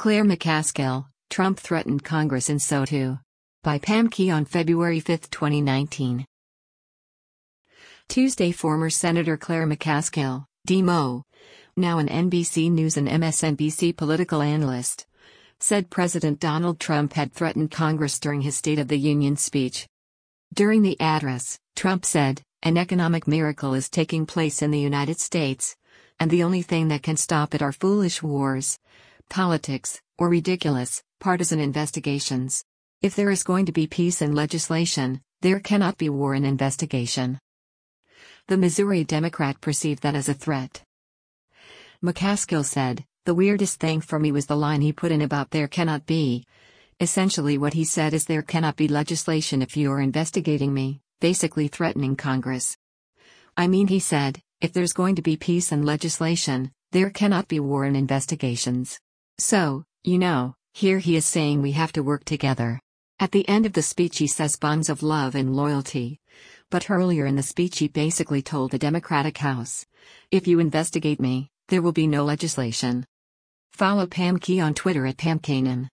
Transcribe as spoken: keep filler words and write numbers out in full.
Claire McCaskill, Trump threatened Congress in S O two. By Pam Key on February fifth, twenty nineteen. Tuesday, former Senator Claire McCaskill, D M O, now an N B C News and M S N B C political analyst, said President Donald Trump had threatened Congress during his State of the Union speech. During the address, Trump said, "An economic miracle is taking place in the United States, and the only thing that can stop it are foolish wars, politics, or ridiculous, partisan investigations. If there is going to be peace and legislation, there cannot be war and investigation." The Missouri Democrat perceived that as a threat. McCaskill said, "The weirdest thing for me was the line he put in about there cannot be. Essentially what he said is there cannot be legislation if you are investigating me, basically threatening Congress. I mean, he said, if there's going to be peace and legislation, there cannot be war and investigations. So, you know, here he is saying we have to work together." At the end of the speech he says bonds of love and loyalty. But earlier in the speech he basically told the Democratic House, "If you investigate me, there will be no legislation." Follow Pam Key on Twitter at Pam Kanan.